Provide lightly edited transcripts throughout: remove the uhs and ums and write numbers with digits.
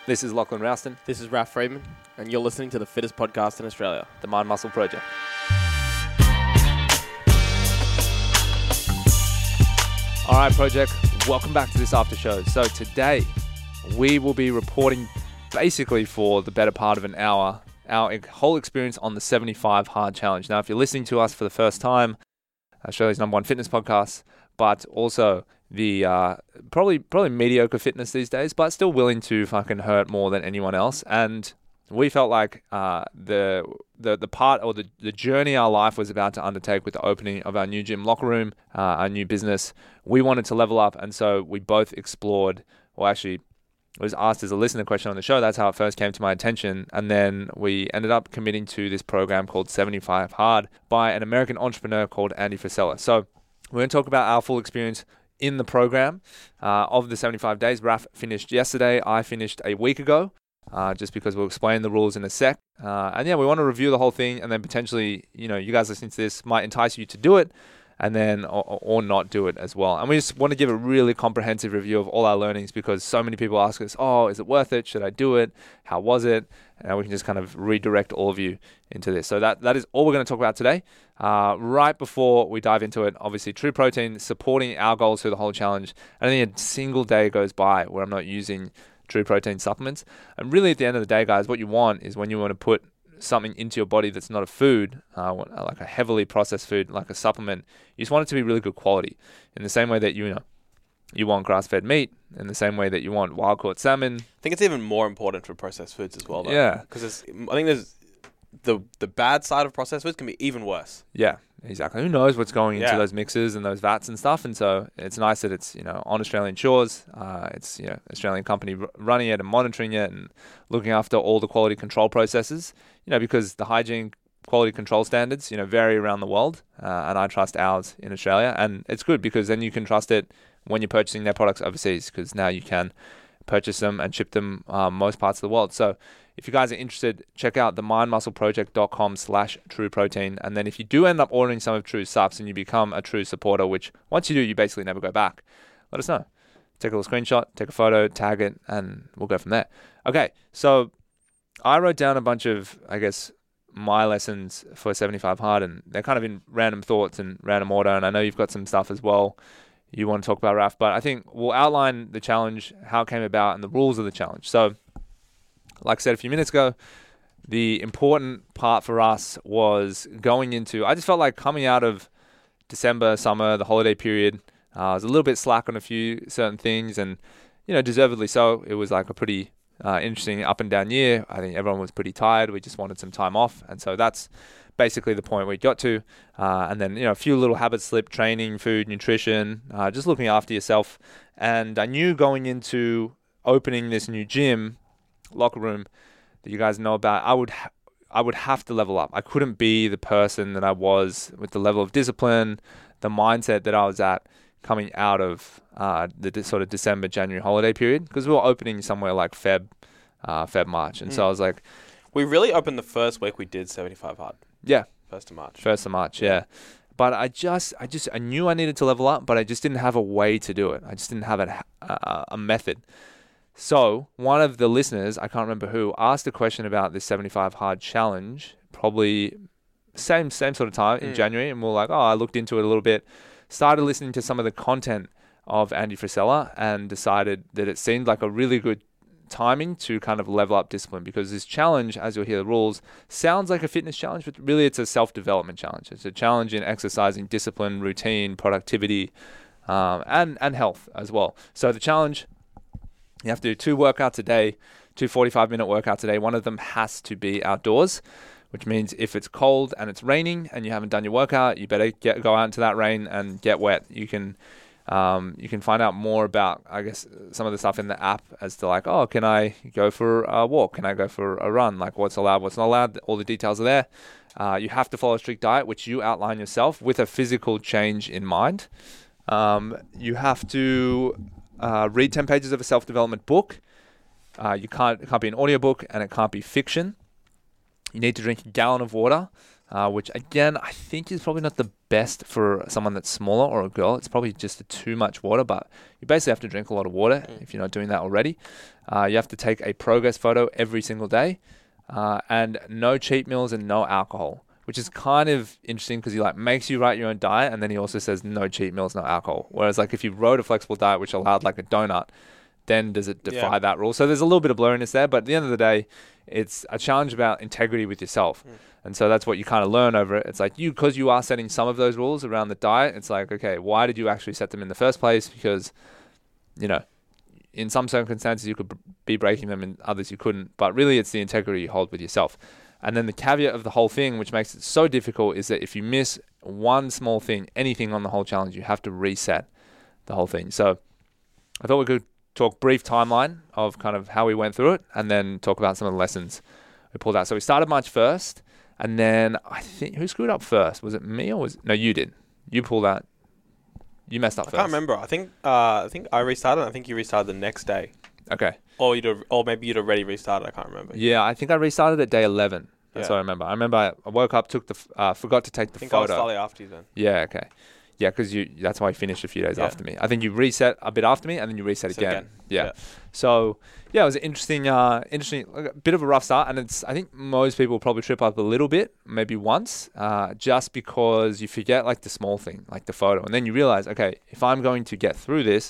This is Lachlan Rouston, This is Raf Freeman, and you're listening to the fittest podcast in Australia. the Mind Muscle Project. All right, Project, welcome back to this after show. So today, we will be reporting basically for the better part of an hour, our whole experience on the 75 Hard Challenge. Now, if you're listening to us for the first time, Australia's #1 fitness podcast, but also the probably mediocre fitness these days, but still willing to fucking hurt more than anyone else. And we felt like the part or the journey our life was about to undertake with the opening of our new gym locker room, our new business, we wanted to level up. And so we both explored, or actually it was asked as a listener question on the show. That's how it first came to my attention. And then we ended up committing to this program called 75 Hard by an American entrepreneur called Andy Frisella. So we're going to talk about our full experience in the program of the 75 days. Raf finished yesterday. I finished a week ago, just because we'll explain the rules in a sec. And yeah, we want to review the whole thing, and then potentially, you guys listening to this might entice you to do it, and then or not do it as well. And we just want to give a really comprehensive review of all our learnings, because so many people ask us, oh, is it worth it? Should I do it? How was it? And we can just kind of redirect all of you into this. So that is all we're going to talk about today. Right before we dive into it, obviously True Protein supporting our goals through the whole challenge. I don't think a single day goes by where I'm not using True Protein supplements. And really at the end of the day, guys, what you want is when you want to put something into your body that's not a food, like a heavily processed food, like a supplement, you just want it to be really good quality. In the same way that you want grass-fed meat, in the same way that you want wild-caught salmon. I think it's even more important for processed foods as well, though. Yeah. Because I think there's the bad side of processed foods can be even worse. Yeah, exactly. Who knows what's going into those mixes and those vats and stuff. And so it's nice that it's, on Australian shores. It's, Australian company running it and monitoring it and looking after all the quality control processes, because the hygiene quality control standards, vary around the world. And I trust ours in Australia. And it's good because then you can trust it when you're purchasing their products overseas, because now you can purchase them and ship them most parts of the world. So if you guys are interested, check out the mindmuscleproject.com/trueprotein. And then if you do end up ordering some of True subs and you become a True supporter, which once you do, you basically never go back, let us know. Take a little screenshot, take a photo, tag it, and we'll go from there. Okay, so I wrote down a bunch of, my lessons for 75 Hard, and they're kind of in random thoughts and random order. And I know you've got some stuff as well you want to talk about, Raf, but I think we'll outline the challenge, how it came about, and the rules of the challenge. So, like I said a few minutes ago, the important part for us was going into, I just felt like coming out of December, summer, the holiday period, I was a little bit slack on a few certain things, and, deservedly so. It was like a pretty interesting up and down year. I think everyone was pretty tired. We just wanted some time off. And so that's basically the point we got to. And then, a few little habits slip, training, food, nutrition, just looking after yourself. And I knew going into opening this new gym, locker room that you guys know about, I would have to level up. I couldn't be the person that I was with the level of discipline, the mindset that I was at coming out of the sort of December, January holiday period, because we were opening somewhere like Feb, March. And so I was like, we really opened the first week we did 75 Hard. Yeah. 1st of March. 1st of March, yeah. But I knew I needed to level up, but I just didn't have a way to do it. I just didn't have a method. So one of the listeners, I can't remember who, asked a question about this 75 Hard challenge, probably same sort of time in January. And we were like, I looked into it a little bit, started listening to some of the content of Andy Frisella, and decided that it seemed like a really good timing to kind of level up discipline, because this challenge, as you'll hear the rules, sounds like a fitness challenge, but really it's a self-development challenge. It's a challenge in exercising, discipline, routine, productivity, and health as well. So the challenge, you have to do 2 workouts a day, 2 45-minute workouts a day. One of them has to be outdoors, which means if it's cold and it's raining and you haven't done your workout, you better go out into that rain and get wet. You can find out more about, some of the stuff in the app as to like, can I go for a walk? Can I go for a run? Like what's allowed, what's not allowed? All the details are there. You have to follow a strict diet, which you outline yourself with a physical change in mind. You have to read 10 pages of a self-development book. It can't be an audiobook, and it can't be fiction. You need to drink a gallon of water which again, I think is probably not the best for someone that's smaller or a girl. It's probably just too much water, but you basically have to drink a lot of water if you're not doing that already. You have to take a progress photo every single day, and no cheat meals and no alcohol, which is kind of interesting because he like makes you write your own diet, and then he also says no cheat meals, no alcohol. Whereas like if you wrote a flexible diet which allowed like a donut, then does it defy that rule? So there's a little bit of blurriness there, but at the end of the day, it's a challenge about integrity with yourself. And so that's what you kind of learn over it. It's like because you are setting some of those rules around the diet, it's like, okay, why did you actually set them in the first place? Because, you know, in some circumstances you could be breaking them, in others you couldn't. But really it's the integrity you hold with yourself. And then the caveat of the whole thing, which makes it so difficult, is that if you miss one small thing, anything on the whole challenge, you have to reset the whole thing. So I thought we could talk brief timeline of kind of how we went through it, and then talk about some of the lessons we pulled out. So we started March 1st, and then I think, who screwed up first? Was it me or no, you did. You pulled out. You messed up first. I can't remember. I think I restarted. I think you restarted the next day. Okay. Or maybe you'd already restarted. I can't remember. Yeah, I think I restarted at day 11. That's what I remember. I remember I woke up, forgot to take the photo. I was slightly after you then. Yeah, okay. Yeah, because that's why you finished a few days after me. I think you reset a bit after me, and then you reset again. Yeah. So yeah, it was an interesting, like a bit of a rough start, and I think most people probably trip up a little bit, maybe once, just because you forget like the small thing, like the photo, and then you realize, okay, if I'm going to get through this,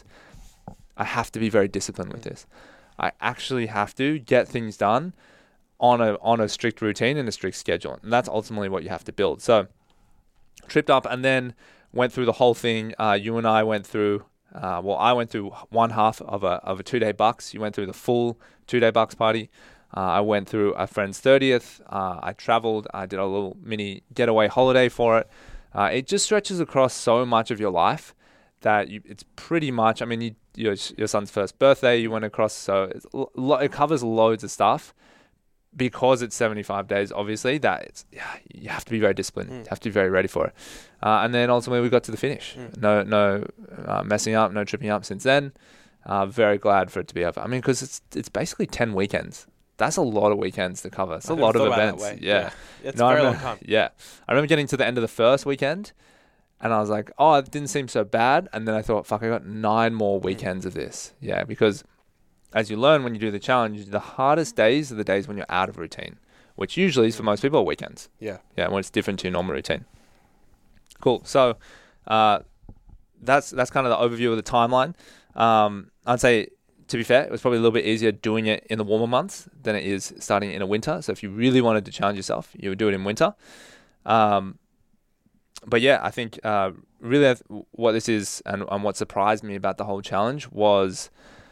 I have to be very disciplined with this. I actually have to get things done on a strict routine and a strict schedule, and that's ultimately what you have to build. So tripped up, and then went through the whole thing. You and I went through, I went through one half of a 2-day bucks. You went through the full 2-day bucks party. I went through a friend's 30th. I traveled. I did a little mini getaway holiday for it. It just stretches across so much of your life that it's pretty much, I mean, your son's first birthday, you went across, so it covers loads of stuff. Because it's 75 days, obviously, you have to be very disciplined. You have to be very ready for it. And then ultimately we got to the finish. No messing up, no tripping up since then. Very glad for it to be over. I mean, because it's basically 10 weekends. That's a lot of weekends to cover. It's a lot of events. Yeah. It's a very long time. Yeah. I remember getting to the end of the first weekend, and I was like, oh, it didn't seem so bad. And then I thought, fuck, I got 9 more weekends of this. Yeah, because as you learn when you do the challenge, the hardest days are the days when you're out of routine, which usually is for most people are weekends. Yeah. Yeah, when it's different to your normal routine. Cool. So that's kind of the overview of the timeline. I'd say, to be fair, it was probably a little bit easier doing it in the warmer months than it is starting in a winter. So if you really wanted to challenge yourself, you would do it in winter. But yeah, I think really what this is and what surprised me about the whole challenge was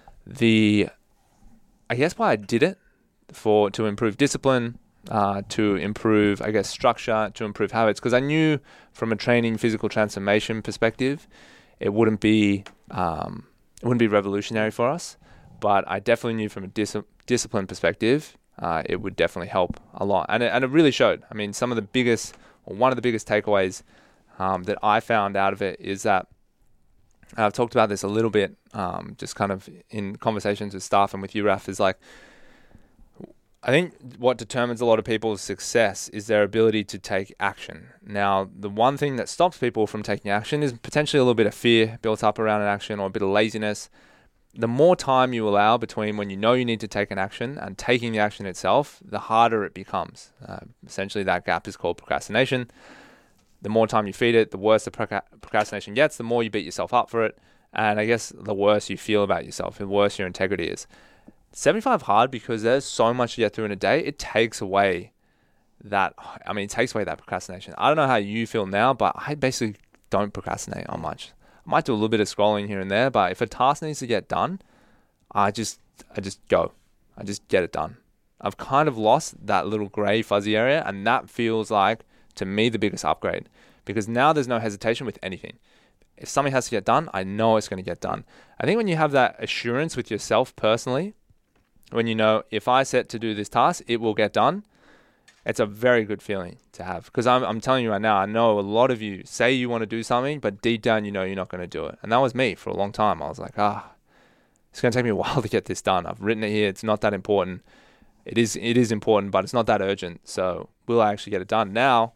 I guess why I did it, to improve discipline, to improve, I guess, structure, to improve habits. Because I knew from a training physical transformation perspective, it wouldn't be revolutionary for us. But I definitely knew from a discipline perspective, it would definitely help a lot. And it really showed. I mean, one of the biggest takeaways that I found out of it is that, I've talked about this a little bit, just kind of in conversations with staff and with you, Raf, is like, I think what determines a lot of people's success is their ability to take action. Now, the one thing that stops people from taking action is potentially a little bit of fear built up around an action, or a bit of laziness. The more time you allow between when you know you need to take an action and taking the action itself, the harder it becomes. Essentially, that gap is called procrastination. The more time you feed it, the worse the procrastination gets, the more you beat yourself up for it. And I guess the worse you feel about yourself, the worse your integrity is. 75 hard because there's so much to get through in a day. It takes away that procrastination. I don't know how you feel now, but I basically don't procrastinate on much. I might do a little bit of scrolling here and there, but if a task needs to get done, I just go. I just get it done. I've kind of lost that little gray fuzzy area, and that feels like, to me, the biggest upgrade, because now there's no hesitation with anything. If something has to get done, I know it's going to get done. I think when you have that assurance with yourself personally, when you know, if I set to do this task, it will get done, it's a very good feeling to have. Because I'm telling you right now, I know a lot of you say you want to do something, but deep down you know you're not going to do it. And that was me for a long time. I was like, it's going to take me a while to get this done. I've written it here. It's not that important. It is important, but it's not that urgent. So will I actually get it done? Now,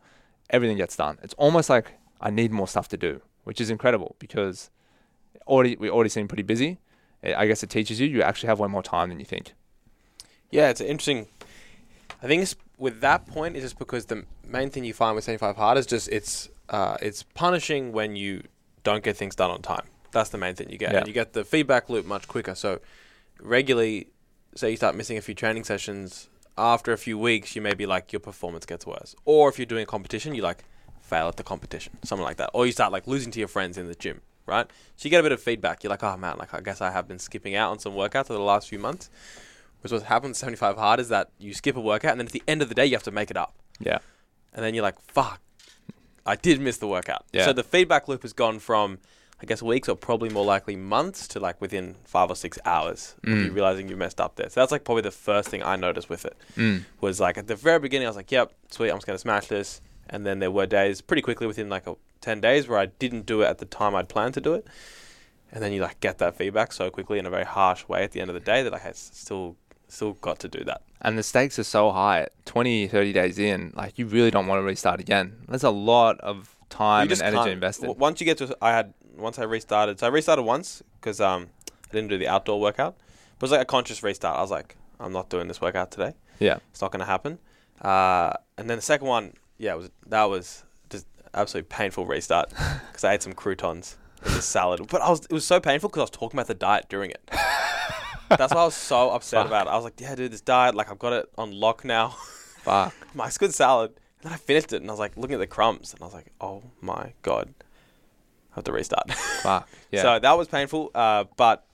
everything gets done. It's almost like I need more stuff to do, which is incredible because we already seem pretty busy. I guess it teaches you actually have way more time than you think. Yeah, it's interesting. I think with that point, it's just because the main thing you find with 75 Hard is just it's punishing when you don't get things done on time. That's the main thing you get. Yeah. And you get the feedback loop much quicker. So regularly, say you start missing a few training sessions, after a few weeks, you may be like, your performance gets worse. Or if you're doing a competition, you like fail at the competition, something like that. Or you start like losing to your friends in the gym, right? So you get a bit of feedback. You're like, oh man, like I guess I have been skipping out on some workouts for the last few months. Whereas what happens at 75 Hard is that you skip a workout and then at the end of the day, you have to make it up. Yeah. And then you're like, fuck, I did miss the workout. Yeah. So the feedback loop has gone from, I guess, weeks or probably more likely months to like within 5 or 6 hours of you realizing you messed up there. So that's like probably the first thing I noticed with it was like at the very beginning, I was like, yep, sweet, I'm just going to smash this. And then there were days pretty quickly within like 10 days where I didn't do it at the time I'd planned to do it. And then you like get that feedback so quickly in a very harsh way at the end of the day that like, I still got to do that. And the stakes are so high. 20, 30 days in, like you really don't want to restart again. There's a lot of time and energy invested. Once you get to, once I restarted, so I restarted once because I didn't do the outdoor workout. But it was like a conscious restart. I was like, I'm not doing this workout today. Yeah. It's not going to happen. And then the second one, that was just absolutely painful restart because I ate some croutons in the salad. But it was so painful because I was talking about the diet during it. That's why I was so upset about it. I was like, yeah, dude, this diet, like I've got it on lock now. Fuck. It's good salad. And then I finished it and I was like looking at the crumbs and I was like, oh my God, I have to restart. Fuck. Yeah. So that was painful, but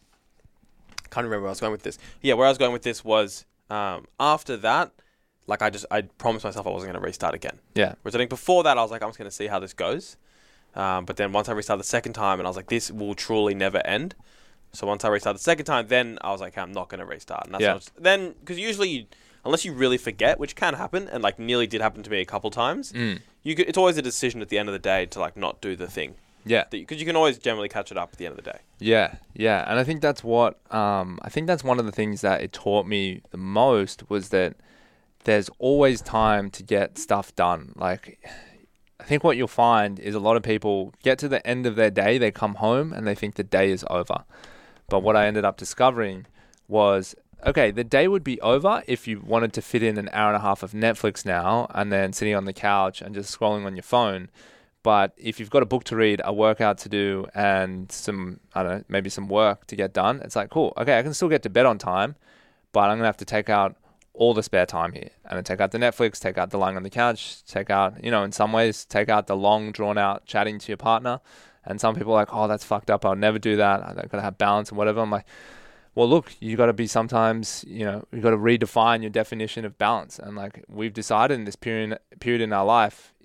I can't remember where I was going with this. Yeah, where I was going with this was after that, like I promised myself I wasn't going to restart again. Yeah. Whereas I think before that, I was like, I'm just going to see how this goes. But then once I restarted the second time and I was like, this will truly never end. So once I restarted the second time, then I was like, I'm not going to restart. And that's then, because usually, unless you really forget, which can happen, and like nearly did happen to me a couple times, it's always a decision at the end of the day to like not do the thing. Yeah. Because you can always generally catch it up at the end of the day. Yeah. Yeah. And I think that's what, I think that's one of the things that it taught me the most was that there's always time to get stuff done. Like, I think what you'll find is a lot of people get to the end of their day, they come home and they think the day is over. But what I ended up discovering was, okay, the day would be over if you wanted to fit in an hour and a half of Netflix now and then sitting on the couch and just scrolling on your phone. But if you've got a book to read, a workout to do, and some, I don't know, maybe some work to get done, it's like, cool, okay, I can still get to bed on time, but I'm going to have to take out all the spare time here. And then take out the Netflix, take out the lying on the couch, take out, in some ways, take out the long, drawn-out chatting to your partner. And some people are like, oh, that's fucked up. I'll never do that. I've got to have balance and whatever. I'm like, well, look, you got to be sometimes, you got to redefine your definition of balance. And like we've decided in this period in our life,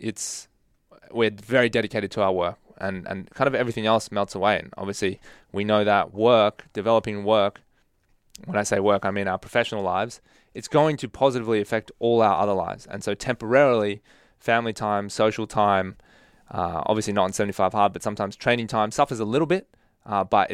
we're very dedicated to our work and kind of everything else melts away. And obviously we know that developing work, when I say work, I mean our professional lives, it's going to positively affect all our other lives. And so temporarily, family time, social time, obviously not in 75 Hard, but sometimes training time suffers a little bit, but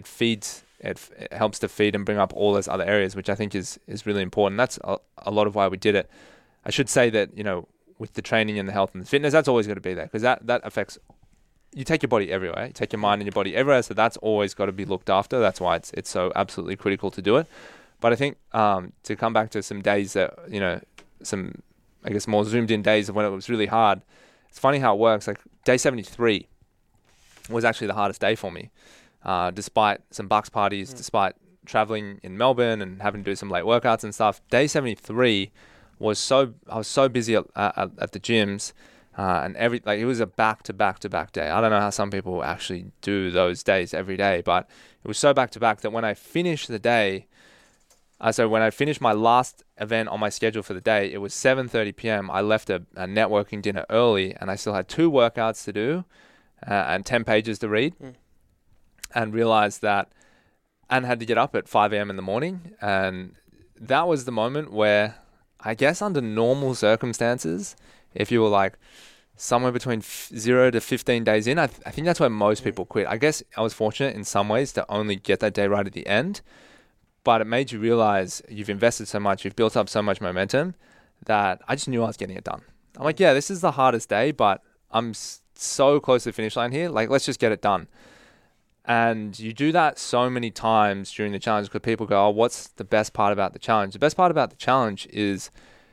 it helps to feed and bring up all those other areas, which I think is really important. That's a lot of why we did it. I should say that, with the training and the health and the fitness, that's always got to be there because that affects, you take your body everywhere, you take your mind and your body everywhere. So that's always got to be looked after. That's why it's so absolutely critical to do it. But I think to come back to some days that, some, I guess, more zoomed in days of when it was really hard, it's funny how it works. Like day 73 was actually the hardest day for me, despite some Bucks parties, despite traveling in Melbourne and having to do some late workouts and stuff. Day 73 I was so busy at the gyms, and it was a back-to-back day. I don't know how some people actually do those days every day, but it was so back-to-back that when I finished the day, so when I finished my last event on my schedule for the day, it was 7:30 p.m. I left a networking dinner early, and I still had 2 workouts to do and 10 pages to read, and realized that, and had to get up at 5 a.m. in the morning. And that was the moment where, I guess under normal circumstances, if you were like somewhere between 0 to 15 days in, I think that's where most people quit. I guess I was fortunate in some ways to only get that day right at the end. But it made you realize you've invested so much, you've built up so much momentum that I just knew I was getting it done. I'm like, yeah, this is the hardest day, but I'm so close to the finish line here. Like, let's just get it done. And you do that so many times during the challenge because people go, oh, what's the best part about the challenge? The best part about the challenge is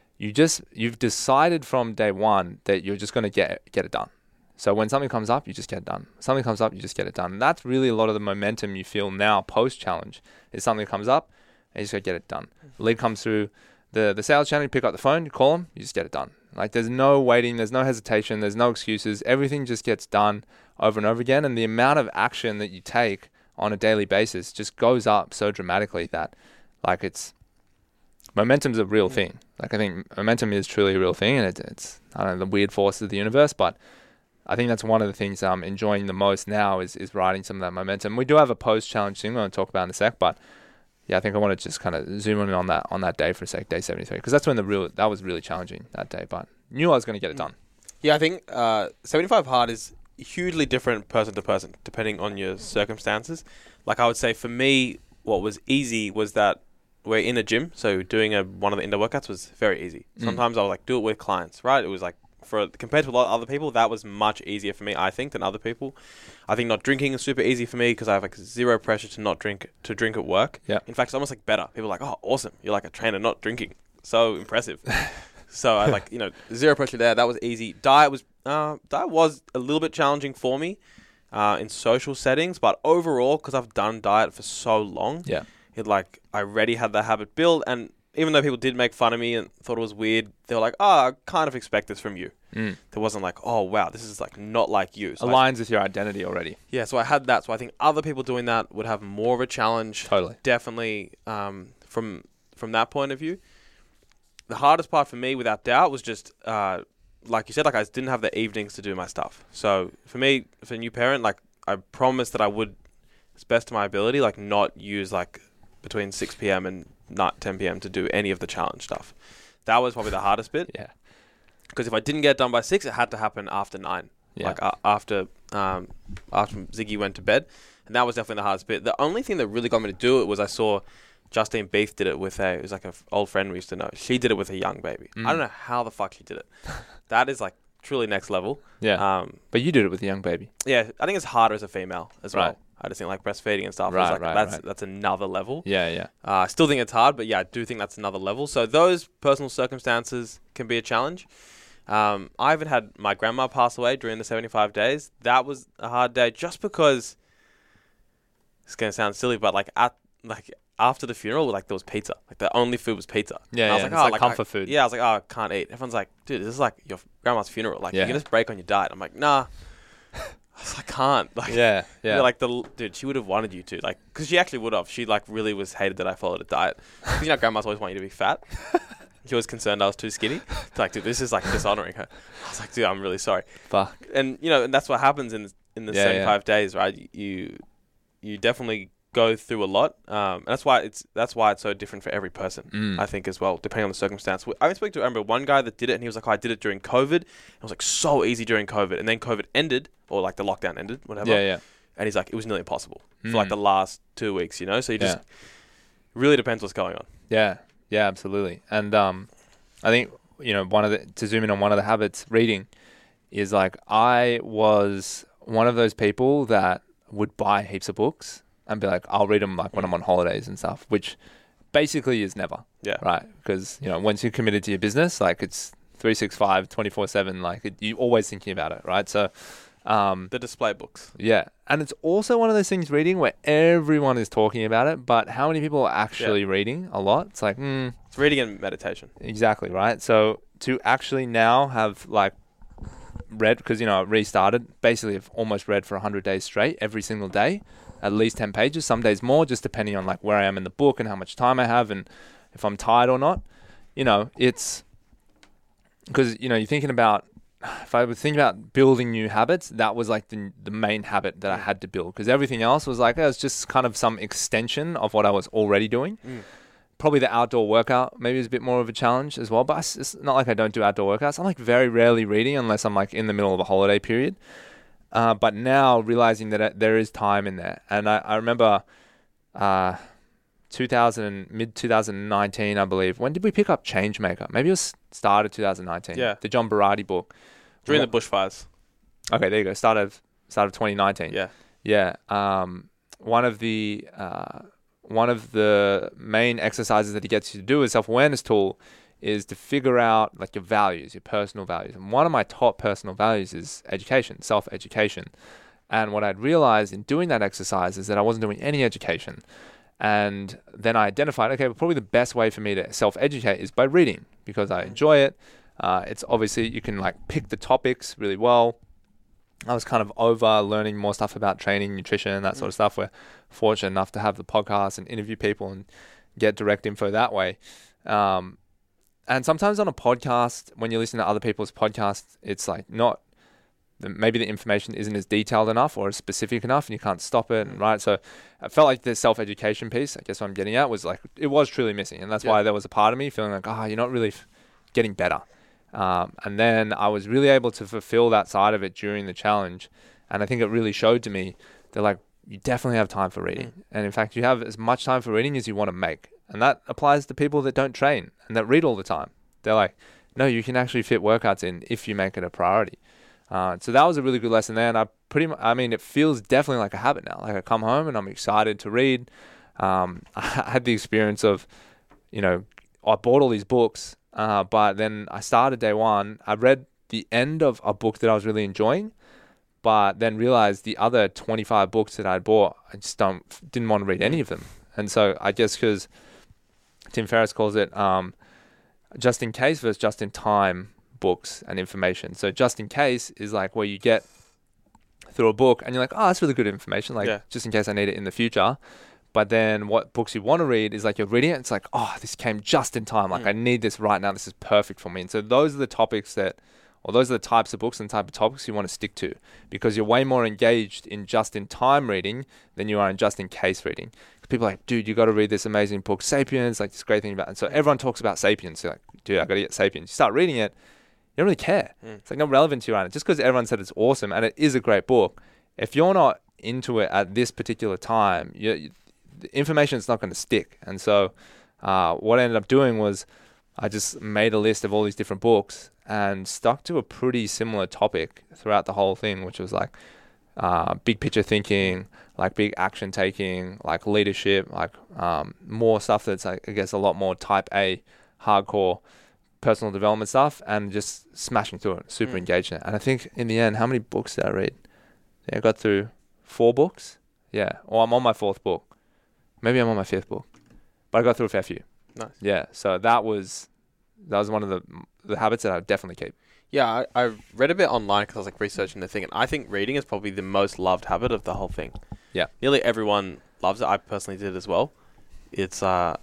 you've decided from day one that you're just going to get it done. So when something comes up, you just get it done. Something comes up, you just get it done. And that's really a lot of the momentum you feel now post-challenge is something comes up and you just got to get it done. The lead comes through the sales channel, you pick up the phone, you call them, you just get it done. Like there's no waiting, there's no hesitation, there's no excuses. Everything just gets done over and over again. And the amount of action that you take on a daily basis just goes up so dramatically that like momentum's a real thing. Like I think momentum is truly a real thing, and it's I don't know, the weird forces of the universe, but I think that's one of the things I'm enjoying the most now is riding some of that momentum. We do have a post-challenge thing we're going to talk about in a sec, but yeah, I think I want to just kind of zoom in on that day for a sec, day 73, because that's when that was really challenging that day, but knew I was going to get it done. Yeah, I think 75 hard is hugely different person to person, depending on your circumstances. Like I would say for me, what was easy was that we're in a gym, so doing one of the indoor workouts was very easy. Sometimes I would like do it with clients, right? It was like, compared to a lot of other people, that was much easier for me, I think, than other people. I think not drinking is super easy for me because I have like zero pressure to drink at work. Yeah. In fact, it's almost like better. People are like, oh, awesome. You're like a trainer not drinking. So impressive. So I like, zero pressure there. That was easy. Diet was a little bit challenging for me in social settings, but overall, because I've done diet for so long, I already had that habit built. And even though people did make fun of me and thought it was weird, they were like, oh, I kind of expect this from you. There wasn't like, oh, wow, this is like not like you. So aligns with your identity already. Yeah, so I had that. So I think other people doing that would have more of a challenge. Totally. Definitely from that point of view. The hardest part for me, without doubt, was just, like you said, like I didn't have the evenings to do my stuff. So for me, for a new parent, like I promised that I would, as best to my ability, like not use like between 6 p.m. and not 10 p.m. to do any of the challenge stuff. That was probably the hardest bit. Yeah. Because if I didn't get it done by 6, it had to happen after 9. Yeah. Like after Ziggy went to bed. And that was definitely the hardest bit. The only thing that really got me to do it was I saw Justine Beef did it with it was like an old friend we used to know. She did it with a young baby. I don't know how the fuck she did it. That is like truly next level. Yeah. But you did it with a young baby. Yeah. I think it's harder as a female as well. Right. I just think like breastfeeding and stuff. Right, That's another level. Yeah. I still think it's hard, but yeah, I do think that's another level. So those personal circumstances can be a challenge. I even had my grandma pass away during the 75 days. That was a hard day just because it's going to sound silly, but after the funeral, like there was pizza. Like the only food was pizza. Yeah, I was it's like comfort food. Yeah, I was like, oh, I can't eat. Everyone's like, dude, this is like your grandma's funeral. Like you can just break on your diet. I'm like, nah. I can't. Like, yeah. Like dude, she would have wanted you to, like, because she actually would have. She like really was hated that I followed a diet. Because grandmas always want you to be fat. She was concerned I was too skinny. It's like, dude, this is like dishonoring her. I was like, dude, I'm really sorry. Fuck. And and that's what happens in the 75 days, right? You definitely go through a lot. And that's why it's so different for every person, I think, as well, depending on the circumstance. I remember one guy that did it, and he was like, oh, I did it during COVID. It was like so easy during COVID, and then COVID ended, or like the lockdown ended, whatever. Yeah. And he's like, it was nearly impossible for like the last 2 weeks, So you just really depends what's going on. Yeah, absolutely. And I think to zoom in on one of the habits, reading, is like I was one of those people that would buy heaps of books and be like, I'll read them like when I'm on holidays and stuff, which basically is never. Yeah. Right. Because, once you're committed to your business, like it's 365, 24/7, like you're always thinking about it. Right. So, the display books. Yeah. And it's also one of those things reading where everyone is talking about it, but how many people are actually reading a lot? It's like, It's reading and meditation. Exactly. Right. So to actually now have like read, because, I restarted, basically I've almost read for 100 days straight every single day. At least 10 pages, some days more, just depending on like where I am in the book and how much time I have and if I'm tired or not. It's because, you're thinking about, if I was thinking about building new habits, that was like the main habit that I had to build, because everything else was like, it was just kind of some extension of what I was already doing. Probably the outdoor workout maybe is a bit more of a challenge as well, but it's not like I don't do outdoor workouts. I'm like very rarely reading unless I'm like in the middle of a holiday period. But now realizing that there is time in there. And I remember mid-2019, I believe. When did we pick up Changemaker? Maybe it was start of 2019. Yeah. The John Berardi book. During the bushfires. Okay, there you go. Start of 2019. Yeah. Yeah. One of the main exercises that he gets you to do as self-awareness tool is to figure out like your values, your personal values. And one of my top personal values is education, self-education. And what I'd realized in doing that exercise is that I wasn't doing any education. And then I identified, okay, well, probably the best way for me to self-educate is by reading, because I enjoy it. It's obviously, you can like pick the topics really well. I was kind of over learning more stuff about training, nutrition, and that sort of stuff. We're fortunate enough to have the podcast and interview people and get direct info that way. And sometimes on a podcast, when you listen to other people's podcasts, it's like maybe the information isn't as detailed enough or as specific enough, and you can't stop it, right? So I felt like the self-education piece, I guess what I'm getting at, was like, it was truly missing. And that's why there was a part of me feeling like, you're not really getting better. And then I was really able to fulfill that side of it during the challenge. And I think it really showed to me that like, you definitely have time for reading. And in fact, you have as much time for reading as you want to make. And that applies to people that don't train and that read all the time. They're like, no, you can actually fit workouts in if you make it a priority. So that was a really good lesson there. And it feels definitely like a habit now. Like I come home and I'm excited to read. I had the experience of, I bought all these books, but then I started day one. I read the end of a book that I was really enjoying, but then realized the other 25 books that I'd bought, I just didn't want to read any of them. And so I guess because Tim Ferriss calls it just in case versus just in time books and information. So just in case is like where you get through a book and you're like, that's really good information, like just in case I need it in the future. But then what books you want to read is like you're reading it, it's like, this came just in time. Like I need this right now. This is perfect for me. And so those are the topics those are the types of books and type of topics you want to stick to, because you're way more engaged in just in time reading than you are in just in case reading. People are like, dude, you got to read this amazing book, Sapiens, like this great thing about it. And so everyone talks about Sapiens. So you're like, dude, I got to get Sapiens. You start reading it, you don't really care. It's like not relevant to you right now. Just because everyone said it's awesome and it is a great book, if you're not into it at this particular time, the information is not going to stick. And so what I ended up doing was I just made a list of all these different books and stuck to a pretty similar topic throughout the whole thing, which was like big picture thinking, like big action taking, like leadership, like more stuff that's like, I guess a lot more type A, hardcore personal development stuff, and just smashing through it, super engaged in it. And I think in the end, how many books did I read? I got through 4 books. Yeah. Or I'm on my 4th book. Maybe I'm on my 5th book. But I got through a fair few. Nice. Yeah. So that was one of the habits that I would definitely keep. Yeah, I read a bit online because I was like researching the thing, and I think reading is probably the most loved habit of the whole thing. Yeah. Nearly everyone loves it. I personally did as well. It's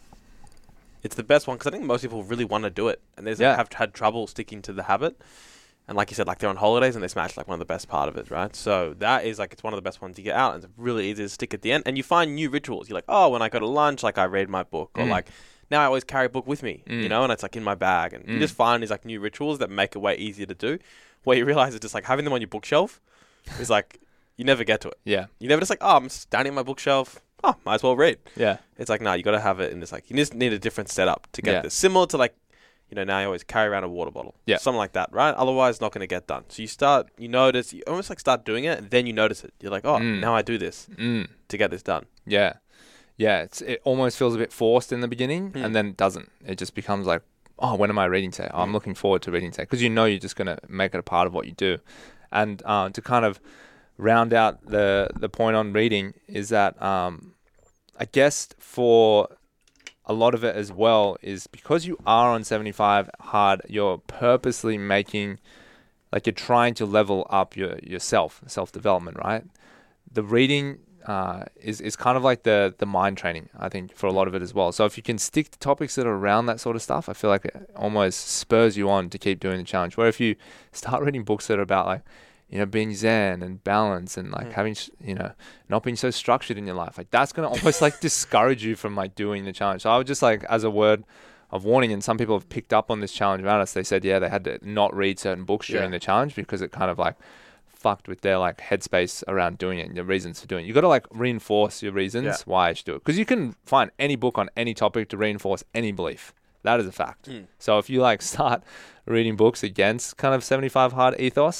the best one because I think most people really want to do it, and they have had trouble sticking to the habit. And like you said, like they're on holidays and they smash like one of the best part of it, right? So that is like, it's one of the best ones to get out, and it's really easy to stick at the end. And you find new rituals. You're like, when I go to lunch, like I read my book, or like now I always carry a book with me, and it's like in my bag. And you just find these like new rituals that make it way easier to do, where you realize it's just like having them on your bookshelf is like, you never get to it. Yeah. You never just like, I'm standing on my bookshelf. Might as well read. Yeah. It's like, no, you got to have it in this, like, you just need a different setup to get this. Similar to like, now you always carry around a water bottle. Yeah. Something like that, right? Otherwise, it's not going to get done. So you notice, you almost like start doing it, and then you notice it. You're like, now I do this to get this done. Yeah. Yeah. It almost feels a bit forced in the beginning, and then it doesn't. It just becomes like, when am I reading today? I'm looking forward to reading today. Because you're just going to make it a part of what you do. And to kind of round out the point on reading is that I guess for a lot of it as well is because you are on 75 hard, you're purposely making, like you're trying to level up your self-development, right? The reading is kind of like the mind training, I think, for a lot of it as well. So if you can stick to topics that are around that sort of stuff, I feel like it almost spurs you on to keep doing the challenge. Where if you start reading books that are about like, being zen and balance and like having, not being so structured in your life, like that's going to almost like discourage you from like doing the challenge. So I would just like, as a word of warning, and some people have picked up on this challenge around us, they said, they had to not read certain books during the challenge because it kind of like fucked with their like headspace around doing it and your reasons for doing it. You got to like reinforce your reasons why you should do it. Because you can find any book on any topic to reinforce any belief. That is a fact. So if you like start reading books against kind of 75 hard ethos,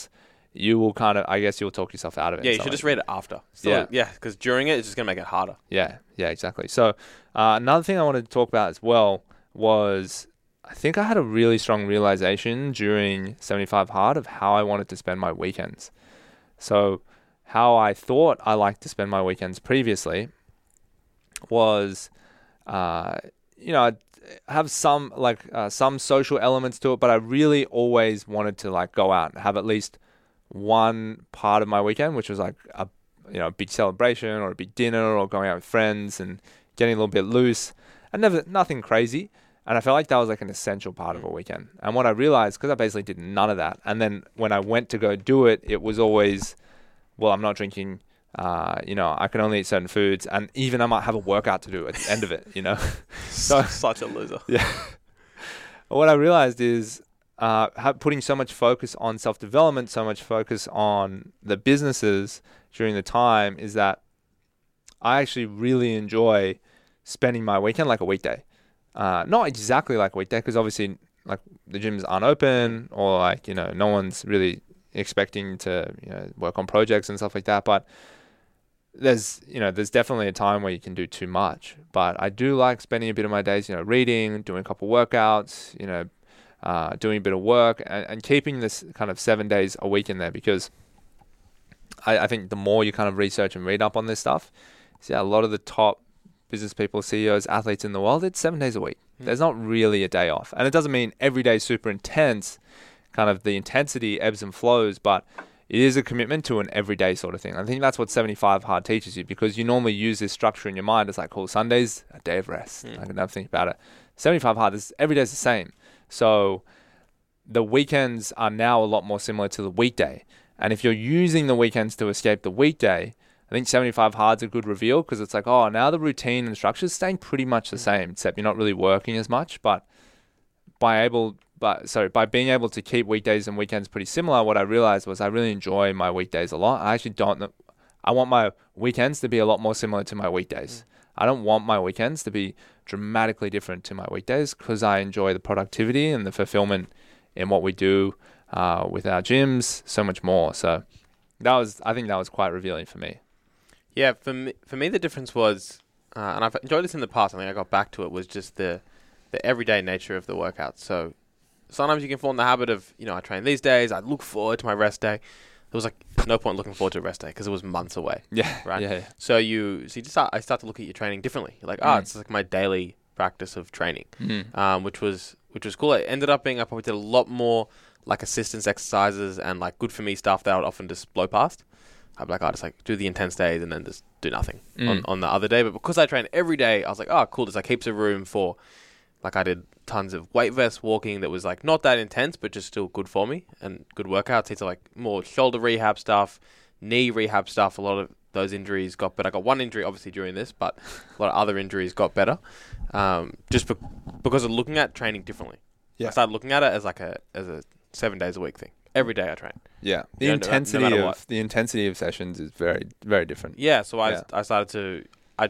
you will kind of, I guess you'll talk yourself out of it. Yeah, you should just read it after. So, yeah, because during it, it's just going to make it harder. Yeah, exactly. So another thing I wanted to talk about as well was I think I had a really strong realization during 75 Hard of how I wanted to spend my weekends. So how I thought I liked to spend my weekends previously was, I'd have some some social elements to it, but I really always wanted to like go out and have at least one part of my weekend, which was like a big celebration or a big dinner or going out with friends and getting a little bit loose, and nothing crazy. And I felt like that was like an essential part of a weekend. And what I realized, because I basically did none of that, and then when I went to go do it, it was always, well, I'm not drinking. I can only eat certain foods, and even I might have a workout to do at the end of it. So such a loser. Yeah. What I realized is putting so much focus on self-development, so much focus on the businesses during the time, is that I actually really enjoy spending my weekend like a weekday. Not exactly like a weekday, because obviously like the gyms aren't open, or like, no one's really expecting to, work on projects and stuff like that. But there's definitely a time where you can do too much. But I do like spending a bit of my days, reading, doing a couple workouts, doing a bit of work, and keeping this kind of 7 days a week in there, because I think the more you kind of research and read up on this stuff, a lot of the top business people, CEOs, athletes in the world, it's 7 days a week. There's not really a day off. And it doesn't mean every day is super intense, kind of the intensity ebbs and flows, but it is a commitment to an everyday sort of thing. I think that's what 75 Hard teaches you, because you normally use this structure in your mind. It's like, cool, Sunday's a day of rest. I can never think about it. 75 Hard, every day is the same. So the weekends are now a lot more similar to the weekday. And if you're using the weekends to escape the weekday, I think 75 Hard's a good reveal, because it's like, oh, now the routine and structure is staying pretty much the same, except you're not really working as much. But by being able to keep weekdays and weekends pretty similar, what I realized was I really enjoy my weekdays a lot. I actually don't know. I want my weekends to be a lot more similar to my weekdays. I don't want my weekends to be dramatically different to my weekdays, because I enjoy the productivity and the fulfillment in what we do with our gyms so much more. So I think that was quite revealing for me. Yeah, for me the difference was, and I've enjoyed this in the past, I think I got back to it, was just the everyday nature of the workout. So sometimes you can fall in the habit of, I train these days, I look forward to my rest day. There was like no point looking forward to a rest day, because it was months away. Yeah. Right. Yeah. So I start to look at your training differently. You're like, it's like my daily practice of training, which was cool. It ended up being, I probably did a lot more like assistance exercises and like good for me stuff that I would often just blow past. I'd be like, just like do the intense days and then just do nothing on the other day. But because I train every day, I was like, cool. There's like heaps of room for, like, I did tons of weight vest walking that was like not that intense, but just still good for me, and good workouts. It's like more shoulder rehab stuff, knee rehab stuff. A lot of those injuries got better. I got one injury obviously during this, but a lot of other injuries got better, just because of looking at training differently. Yeah. I started looking at it as a 7 days a week thing. Every day I train. Yeah, the intensity of sessions is very, very different. Yeah, so I started to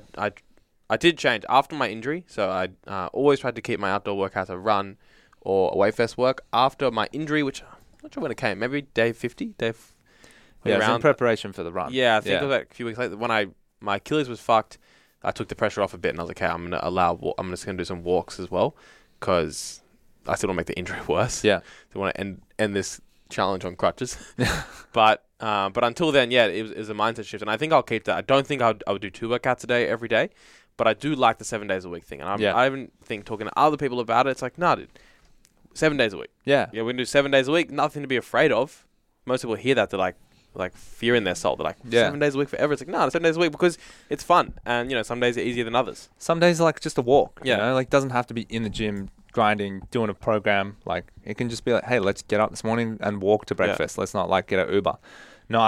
I did change after my injury. So I always tried to keep my outdoor workouts a run or a weight vest work. After my injury, which I'm not sure when it came, maybe day 50, it was in preparation for the run. Yeah, I think it was like a few weeks later when my Achilles was fucked. I took the pressure off a bit, and I was like, okay, I'm just gonna do some walks as well, because I still don't make the injury worse. Yeah, so I want to end this challenge on crutches. but until then, it was a mindset shift, and I think I'll keep that. I don't think I would do 2 workouts a day every day, but I do like the 7 days a week thing. And I even think talking to other people about it, it's like, nah, dude, 7 days a week. Yeah, we're gonna do 7 days a week. Nothing to be afraid of. Most people hear that, they're like fear in their soul. They're like, 7 days a week forever. It's like, no, 7 days a week, because it's fun, and some days are easier than others. Some days are like just a walk. Yeah, like doesn't have to be in the gym grinding, doing a program. Like it can just be like, hey, let's get up this morning and walk to breakfast. Let's not like get an Uber. No,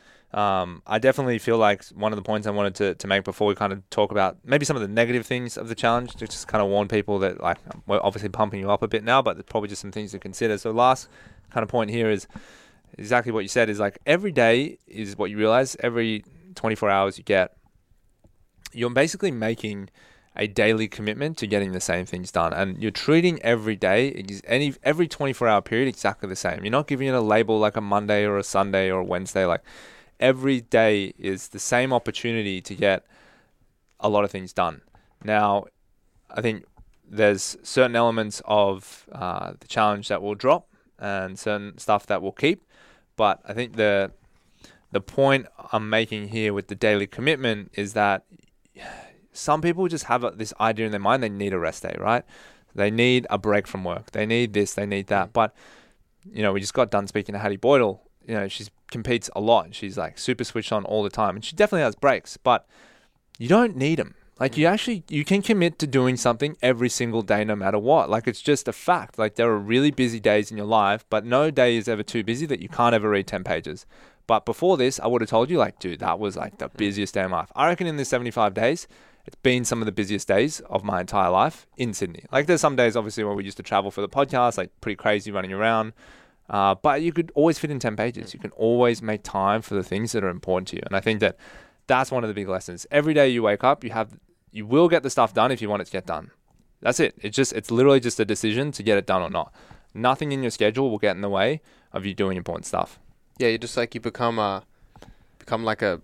I definitely feel like one of the points I wanted to make before we kind of talk about maybe some of the negative things of the challenge, to just kind of warn people that, like, we're obviously pumping you up a bit now, but there's probably just some things to consider. So last kind of point here is exactly what you said, is like every day is what you realize, every 24 hours you're basically making a daily commitment to getting the same things done. And you're treating every day, every 24-hour period exactly the same. You're not giving it a label like a Monday or a Sunday or a Wednesday. Like every day is the same opportunity to get a lot of things done. Now, I think there's certain elements of the challenge that will drop and certain stuff that will keep. But I think the point I'm making here with the daily commitment is that some people just have this idea in their mind they need a rest day, right? They need a break from work. They need this, they need that. But, we just got done speaking to Hattie Boydell. She competes a lot. She's like super switched on all the time. And she definitely has breaks, but you don't need them. Like you can commit to doing something every single day, no matter what. Like it's just a fact. Like there are really busy days in your life, but no day is ever too busy that you can't ever read 10 pages. But before this, I would have told you like, dude, that was like the busiest day of my life. I reckon in this 75 days, it's been some of the busiest days of my entire life in Sydney. Like there's some days obviously where we used to travel for the podcast, like pretty crazy running around. But you could always fit in 10 pages. You can always make time for the things that are important to you. And I think that's one of the big lessons. Every day you wake up, you will get the stuff done if you want it to get done. That's it. It's literally just a decision to get it done or not. Nothing in your schedule will get in the way of you doing important stuff. Yeah, you just like you become like a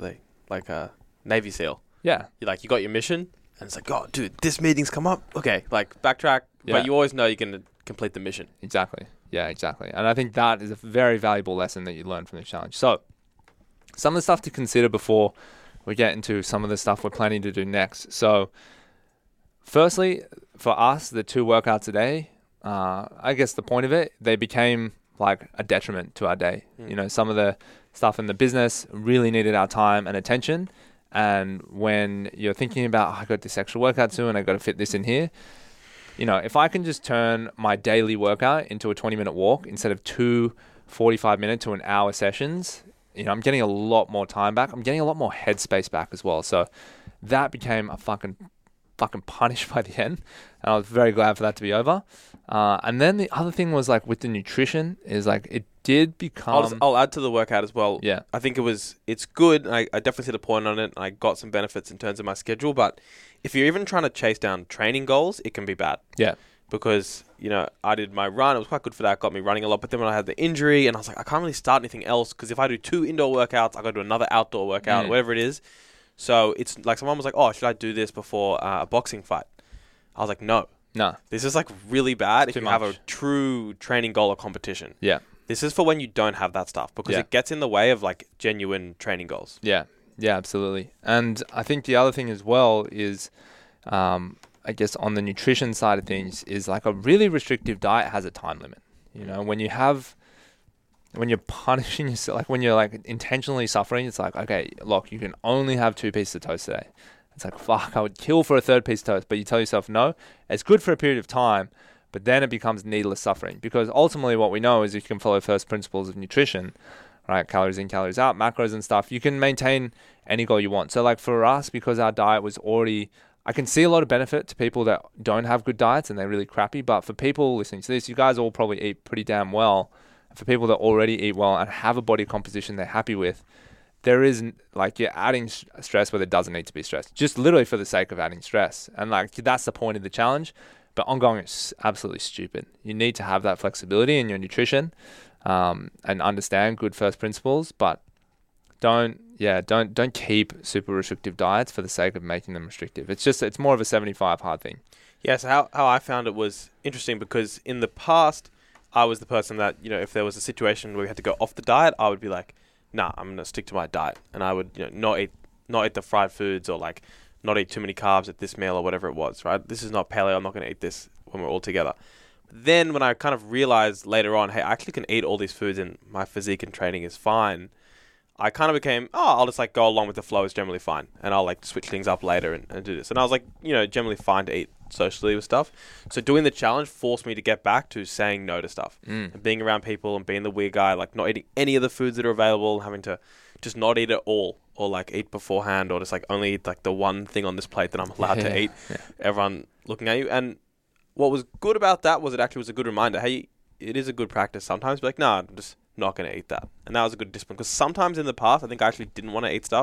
Navy SEAL. Yeah. You got your mission and it's like, oh dude, this meeting's come up. Okay, like backtrack. Yeah. But you always know you're gonna complete the mission. Exactly. Yeah, exactly. And I think that is a very valuable lesson that you learn from this challenge. So some of the stuff to consider before we get into some of the stuff we're planning to do next. So firstly, for us, the 2 workouts a day, I guess the point of it, they became like a detriment to our day. Some of the stuff in the business really needed our time and attention. And when you're thinking about, I got this extra workout soon, I got to fit this in here. If I can just turn my daily workout into a 20-minute walk instead of 2 45-minute to an hour sessions, I'm getting a lot more time back. I'm getting a lot more headspace back as well. So that became a fucking punish by the end. And I was very glad for that to be over. And then the other thing was like with the nutrition is like it did become... I'll add to the workout as well. Yeah. I think it's good. I definitely see the point on it. I got some benefits in terms of my schedule. But if you're even trying to chase down training goals, it can be bad. Yeah. Because, I did my run. It was quite good for that. Got me running a lot. But then when I had the injury and I was like, I can't really start anything else because if I do 2 indoor workouts, I got to do another outdoor workout, or whatever it is. So it's like someone was like, oh, should I do this before a boxing fight? I was like, no. This is like really bad if you have a true training goal or competition. Yeah. This is for when you don't have that stuff because it gets in the way of like genuine training goals. Yeah. Yeah, absolutely. And I think the other thing as well is, I guess on the nutrition side of things is like a really restrictive diet has a time limit. When you're punishing yourself, like when you're like intentionally suffering, it's like, okay, look, you can only have 2 pieces of toast today. It's like, fuck, I would kill for a 3rd piece of toast. But you tell yourself, no, it's good for a period of time, but then it becomes needless suffering. Because ultimately what we know is if you can follow first principles of nutrition, right, calories in, calories out, macros and stuff, you can maintain any goal you want. So like for us, because our diet was already, I can see a lot of benefit to people that don't have good diets and they're really crappy. But for people listening to this, you guys all probably eat pretty damn well. For people that already eat well and have a body composition they're happy with, there is like you're adding stress where there doesn't need to be stress, just literally for the sake of adding stress. And like that's the point of the challenge. But ongoing is absolutely stupid. You need to have that flexibility in your nutrition and understand good first principles, but don't keep super restrictive diets for the sake of making them restrictive. It's more of a 75 hard thing. Yeah, so how I found it was interesting because in the past, I was the person that, if there was a situation where we had to go off the diet, I would be like, nah, I'm going to stick to my diet. And I would, not eat the fried foods or like not eat too many carbs at this meal or whatever it was, right? This is not paleo. I'm not going to eat this when we're all together. Then when I kind of realized later on, hey, I actually can eat all these foods and my physique and training is fine, I kind of became, I'll just like go along with the flow, is generally fine. And I'll like switch things up later and do this. And I was like, generally fine to eat socially with stuff. So doing the challenge forced me to get back to saying no to stuff. And being around people and being the weird guy, like not eating any of the foods that are available, having to just not eat it all or like eat beforehand or just like only eat like the one thing on this plate that I'm allowed to eat. Yeah. Everyone looking at you. And what was good about that was it actually was a good reminder. Hey, it is a good practice sometimes. Be like, I'm just not going to eat that. And that was a good discipline because sometimes in the past, I think I actually didn't want to eat stuff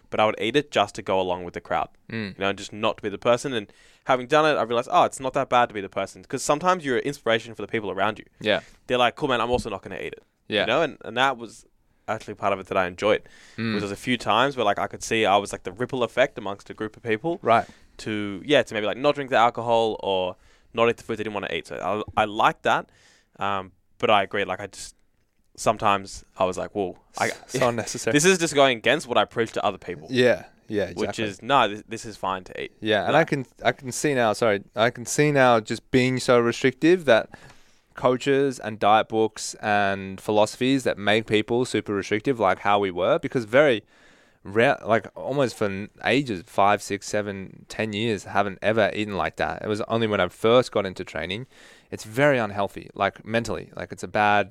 but I would eat it just to go along with the crowd. You know, just not to be the person. And having done it, I realized, it's not that bad to be the person, because sometimes you're an inspiration for the people around you. Yeah. They're like, cool, man, I'm also not going to eat it. Yeah. You know, and that was actually part of it that I enjoyed. There was a few times where like I could see I was like the ripple effect amongst a group of people. Right. To maybe like not drink the alcohol or not eat the food they didn't want to eat. So I like that. But I agree. Like sometimes I was like, whoa, so unnecessary. This is just going against what I preach to other people. Yeah. Yeah. Exactly. Which is this is fine to eat. Yeah. And I can see now. Sorry, I can see now just being so restrictive that coaches and diet books and philosophies that make people super restrictive, like how we were, because very rare, like almost for ages, 5, 6, 7, 10 years, haven't ever eaten like that. It was only when I first got into training. It's very unhealthy, like mentally, like it's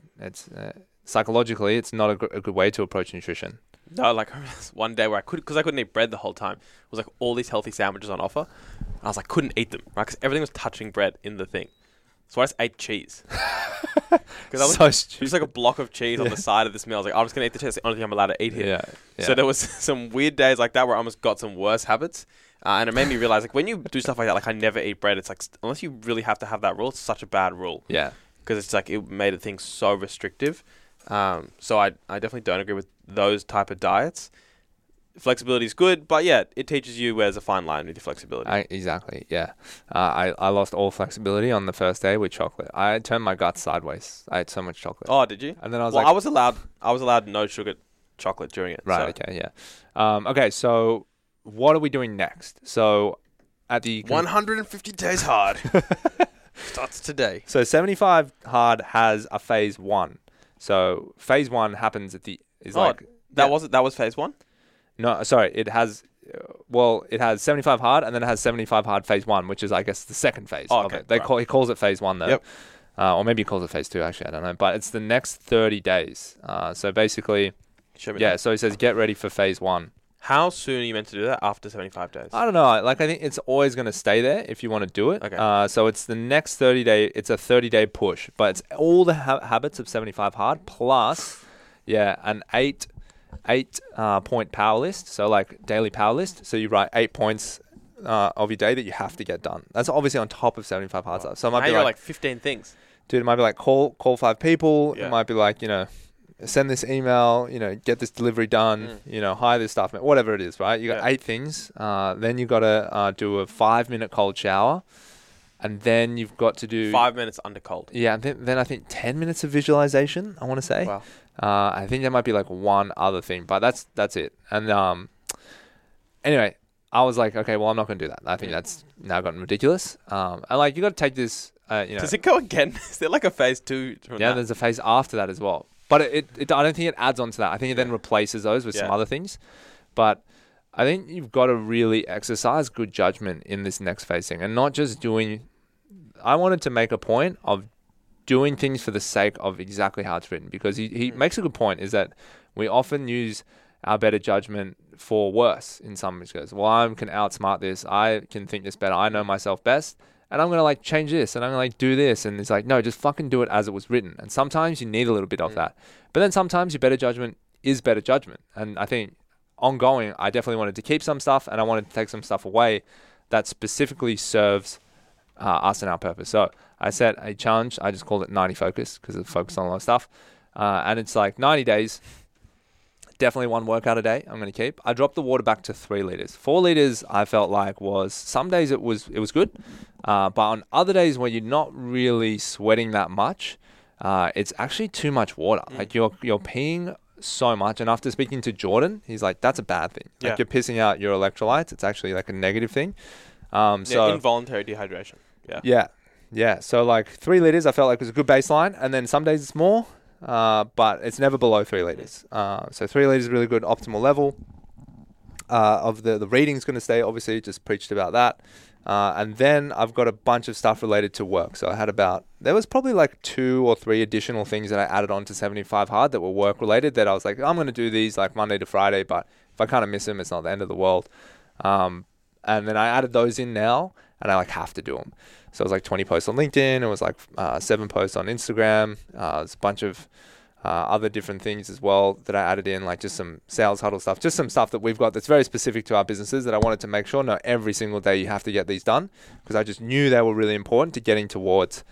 psychologically, it's not a good way to approach nutrition. No, like one day where because I couldn't eat bread the whole time, it was like all these healthy sandwiches on offer. And I was like, couldn't eat them, right? Because everything was touching bread in the thing. So I just ate cheese. Because so stupid. Just like a block of cheese on the side of this meal. I was like, I'm just going to eat the cheese. It's the only thing I'm allowed to eat here. Yeah. So there was some weird days like that where I almost got some worse habits. And it made me realize, like, when you do stuff like that, like I never eat bread, it's like, unless you really have to have that rule, it's such a bad rule. Yeah. Because it's like, it made things so restrictive. So I definitely don't agree with those type of diets. Flexibility is good, but yeah, it teaches you where's a fine line with your flexibility. Exactly, yeah. I lost all flexibility on the first day with chocolate. I turned my gut sideways. I ate so much chocolate. Oh, did you? And then I was I was allowed no sugar chocolate during it. Right, so. okay, yeah. Okay, so what are we doing next? So at the 150 days hard starts today. So 75 hard has a phase 1. So phase 1 happens at that was phase 1? No, sorry. It has 75 hard, and then it has 75 hard phase 1, which is, I guess, the second phase of it. He calls it phase 1 though. Yep. Or maybe he calls it phase 2. Actually, I don't know. But it's the next 30 days. So basically, so he says get ready for phase 1. How soon are you meant to do that after 75 days? I don't know. Like I think it's always going to stay there if you want to do it. Okay. So it's the next 30 day. It's a 30-day push, but it's all the habits of 75 hard plus, an 8 point power list. So like daily power list. So you write 8 points of your day that you have to get done. That's obviously on top of 75 hard stuff. So it might be like 15 things. Dude, it might be like call 5 people. Yeah. It might be like, send this email, get this delivery done, hire this staff, whatever it is, right? You got 8 things. Then you got to do a 5-minute cold shower. And then you've got to do 5 minutes under cold. Yeah, and then I think 10 minutes of visualization, I want to say. Wow. I think there might be like one other thing, but that's it. And anyway, I was like, okay, well, I'm not going to do that. I think that's now gotten ridiculous. And like, you got to take this, Does it go again? Is there like a phase 2 from that? There's a phase after that as well. But I don't think it adds on to that. I think it then replaces those with some other things. But I think you've got to really exercise good judgment in this next phase thing, and not just doing. I wanted to make a point of doing things for the sake of exactly how it's written, because he makes a good point, is that we often use our better judgment for worse in some regards. Well, I can outsmart this. I can think this better. I know myself best. And I'm going to like change this and I'm going to like do this. And it's like, no, just fucking do it as it was written. And sometimes you need a little bit of that. But then sometimes your better judgment is better judgment. And I think ongoing, I definitely wanted to keep some stuff and I wanted to take some stuff away that specifically serves us and our purpose. So I set a challenge. I just called it 90 focus because it focused on a lot of stuff. And it's like 90 days. Definitely 1 workout a day I'm going to keep. I dropped the water back to 3 liters. 4 liters I felt like was, some days it was good. But on other days where you're not really sweating that much, it's actually too much water. Like you're peeing so much. And after speaking to Jordan, he's like, that's a bad thing. Like you're pissing out your electrolytes. It's actually like a negative thing. So involuntary dehydration. Yeah. So like 3 liters I felt like was a good baseline. And then some days it's more. But it's never below 3 liters. So 3 liters is really good optimal level. Of the reading's going to stay, obviously, just preached about that. And then I've got a bunch of stuff related to work. So I had there was probably like 2 or 3 additional things that I added on to 75 hard that were work related that I was like, I'm going to do these like Monday to Friday, but if I kind of miss them, it's not the end of the world. And then I added those in now and I like have to do them. So it was like 20 posts on LinkedIn. It was like 7 posts on Instagram. There's a bunch of other different things as well that I added in, like just some sales huddle stuff, just some stuff that we've got that's very specific to our businesses that I wanted to make sure, no, every single day you have to get these done, because I just knew they were really important to getting towards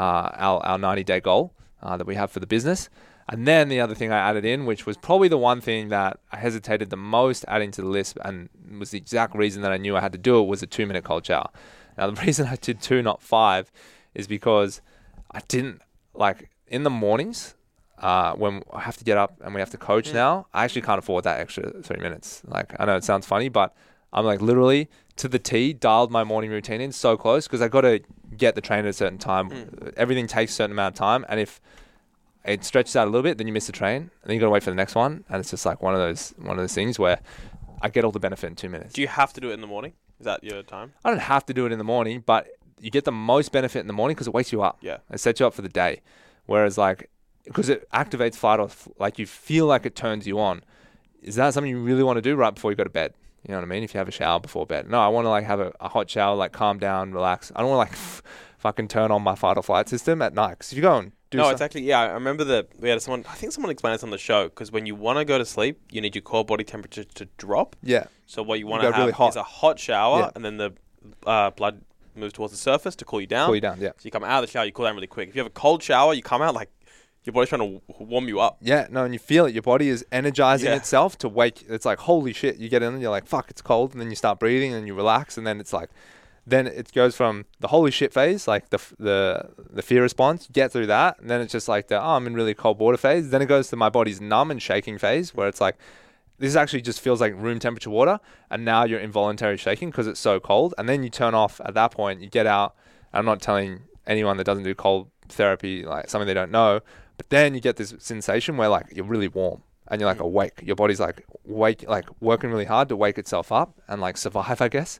our 90-day goal that we have for the business. And then the other thing I added in, which was probably the one thing that I hesitated the most adding to the list and was the exact reason that I knew I had to do it, was a 2-minute cold shower. Now, the reason I did 2, not 5, is because I didn't, like, in the mornings, when I have to get up and we have to coach now, I actually can't afford that extra 3 minutes. Like, I know it sounds funny, but I'm like literally to the T dialed my morning routine in so close, because I got to get the train at a certain time. Everything takes a certain amount of time, and if it stretches out a little bit, then you miss the train, and then you got to wait for the next one. And it's just like one of those things where I get all the benefit in 2 minutes. Do you have to do it in the morning? Is that your time? I don't have to do it in the morning, but you get the most benefit in the morning because it wakes you up. Yeah. It sets you up for the day. Whereas like, because it activates fight or like you feel like it turns you on. Is that something you really want to do right before you go to bed? You know what I mean? If you have a shower before bed. No, I want to like have a hot shower, like calm down, relax. I don't want to like fucking turn on my fight or flight system at night. Because if you go and do it's actually, yeah, I remember we had someone, I think someone explained this on the show, because when you want to go to sleep, you need your core body temperature to drop. Yeah. So what you want to have really is a hot shower, and then the blood moves towards the surface to cool you down. Cool you down, yeah. So you come out of the shower, you cool down really quick. If you have a cold shower, you come out like your body's trying to warm you up. Yeah, no, and you feel it. Your body is energizing itself to wake. It's like, holy shit, you get in and you're like, fuck, it's cold. And then you start breathing and you relax. And then it's like, then it goes from the holy shit phase, like the fear response, you get through that. And then it's just like I'm in really cold water phase. Then it goes to my body's numb and shaking phase, where it's like, this actually just feels like room temperature water. And now you're involuntary shaking because it's so cold. And then you turn off at that point, you get out. I'm not telling anyone that doesn't do cold therapy, like something they don't know. But then you get this sensation where like you're really warm and you're like awake. Your body's like working really hard to wake itself up and like survive, I guess.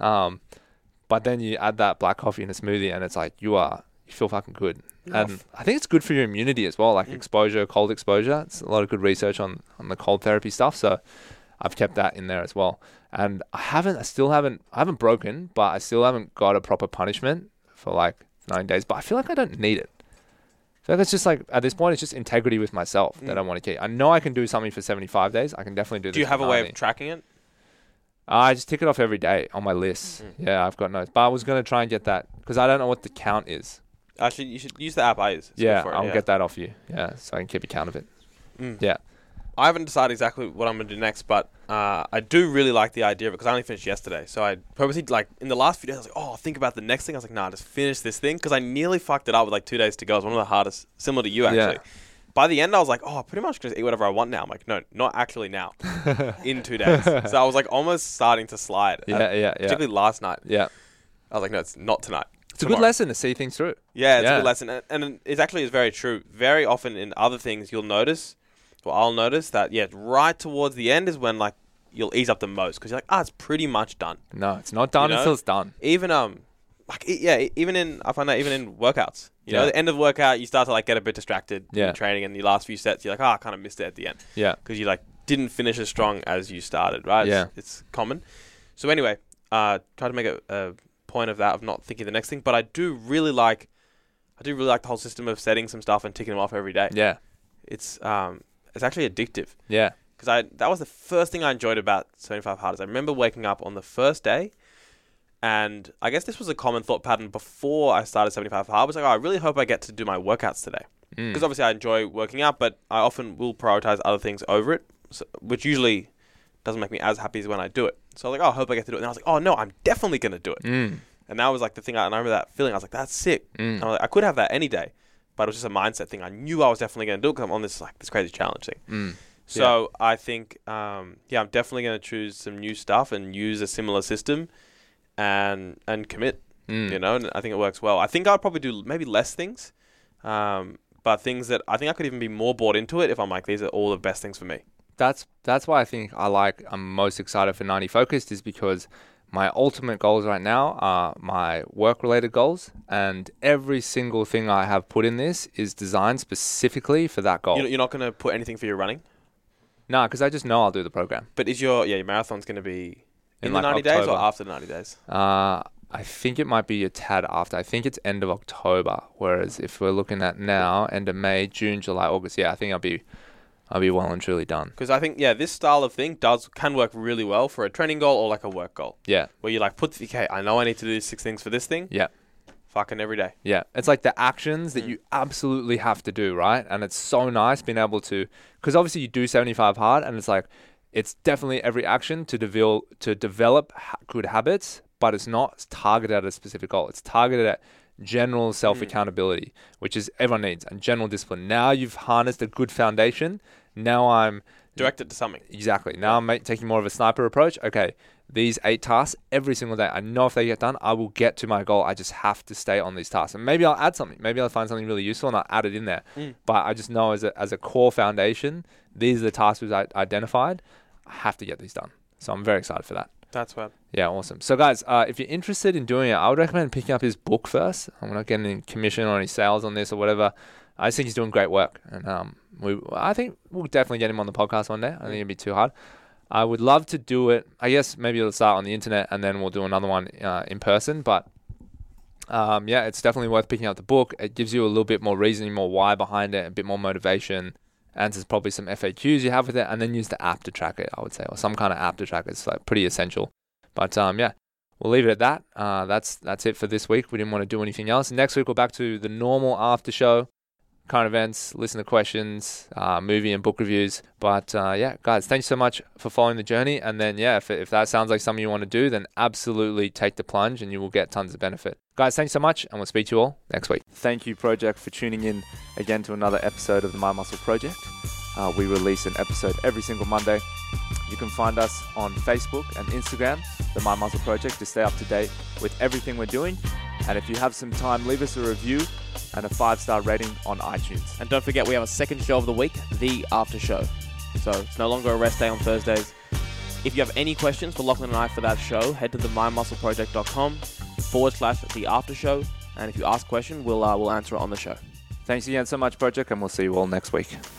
But then you add that black coffee in a smoothie and it's like you feel fucking good. And I think it's good for your immunity as well, like exposure, cold exposure. It's a lot of good research on the cold therapy stuff. So I've kept that in there as well. And I haven't broken, but I still haven't got a proper punishment for like 9 days. But I feel like I don't need it. I feel like it's just like, at this point, it's just integrity with myself that I want to keep. I know I can do something for 75 days. I can definitely do this. Do you have a way of tracking it? I just tick it off every day on my list. Yeah, I've got notes. But I was going to try and get that because I don't know what the count is. Actually, you should use the app I use. I'll get that off you. Yeah, so I can keep account of it. Yeah. I haven't decided exactly what I'm going to do next, but I do really like the idea of it because I only finished yesterday. So I purposely, like, in the last few days, I was like, I'll think about the next thing. I was like, nah, just finish this thing because I nearly fucked it up with like 2 days to go. It was one of the hardest, similar to you, actually. Yeah. By the end, I was like, I pretty much can just eat whatever I want now. I'm like, no, not actually now. In 2 days. So I was like almost starting to slide. Particularly last night. Yeah. I was like, no, it's not tonight. It's tomorrow. A good lesson to see things through. Yeah, it's a good lesson. And it actually is very true. Very often in other things, you'll notice, or I'll notice that, right towards the end is when like you'll ease up the most because you're like, it's pretty much done. No, it's not done until it's done. Even even in workouts, you know, the end of the workout, you start to like get a bit distracted in training, and the last few sets, you're like, I kind of missed it at the end. Yeah, because you like didn't finish as strong as you started. Right? It's common. So anyway, try to make a point of that of not thinking the next thing, but I do really like the whole system of setting some stuff and ticking them off every day. Yeah, it's actually addictive. Yeah, because that was the first thing I enjoyed about 75 Hardest. I remember waking up on the first day. And I guess this was a common thought pattern before I started 75 Hard. I was like, I really hope I get to do my workouts today. Because obviously I enjoy working out, but I often will prioritize other things over it, which usually doesn't make me as happy as when I do it. So I was like, I hope I get to do it. And I was like, no, I'm definitely going to do it. And that was like the thing, and I remember that feeling. I was like, that's sick. And I was like, I could have that any day, but it was just a mindset thing. I knew I was definitely going to do it because I'm on this crazy challenge thing. So I think, I'm definitely going to choose some new stuff and use a similar system. And commit, you know, and I think it works well. I think I'd probably do maybe less things, but things that I think I could even be more bought into it if I'm like, these are all the best things for me. That's why I think I'm most excited for 90 Focused is because my ultimate goals right now are my work-related goals, and every single thing I have put in this is designed specifically for that goal. You're not going to put anything for your running? No, because I just know I'll do the program. But is your marathon's going to be... In the 90 days or after the 90 days? I think it might be a tad after. I think it's end of October. Whereas if we're looking at now, end of May, June, July, August, yeah, I think I'll be well and truly done. Because I think, this style of thing can work really well for a training goal or like a work goal. Yeah. Where you like I know I need to do 6 things for this thing. Yeah. Fucking every day. Yeah. It's like the actions that you absolutely have to do, right? And it's so nice being able to, because obviously you do 75 hard and it's like, it's definitely every action to develop good habits, but it's not targeted at a specific goal. It's targeted at general self-accountability, which is everyone needs, and general discipline. Now you've harnessed a good foundation. Now I'm directed to something. Exactly. Now I'm taking more of a sniper approach. Okay, these 8 tasks every single day. I know if they get done, I will get to my goal. I just have to stay on these tasks. And maybe I'll add something. Maybe I'll find something really useful and I'll add it in there. But I just know as a core foundation, these are the tasks we've identified. I have to get these done. So I'm very excited for that. That's right. Yeah, awesome. So guys, if you're interested in doing it, I would recommend picking up his book first. I'm not getting any commission or any sales on this or whatever. I just think he's doing great work. And I think we'll definitely get him on the podcast one day. I think it'd be too hard. I would love to do it. I guess maybe it'll start on the internet and then we'll do another one in person. But it's definitely worth picking up the book. It gives you a little bit more reasoning, more why behind it, a bit more motivation. Answers probably some FAQs you have with it, and then use the app to track it, I would say, or some kind of app to track it. It's like pretty essential. But we'll leave it at that. That's it for this week. We didn't want to do anything else. Next week we're back to the normal after show, current events, listen to questions, movie and book reviews. But guys, thanks so much for following the journey. And then if that sounds like something you want to do, then absolutely take the plunge and you will get tons of benefit. Guys, thanks so much, and we'll speak to you all next week. Thank you, Project, for tuning in again to another episode of the My Muscle Project. We release an episode every single Monday. You can find us on Facebook and Instagram, the My Muscle Project, to stay up to date with everything we're doing. And if you have some time, leave us a review and a 5-star rating on iTunes. And don't forget, we have a second show of the week, The After Show. So it's no longer a rest day on Thursdays. If you have any questions for Lachlan and I for that show, head to the mymuscleproject.com/The After Show. And if you ask a question, we'll answer it on the show. Thanks again so much, Project, and we'll see you all next week.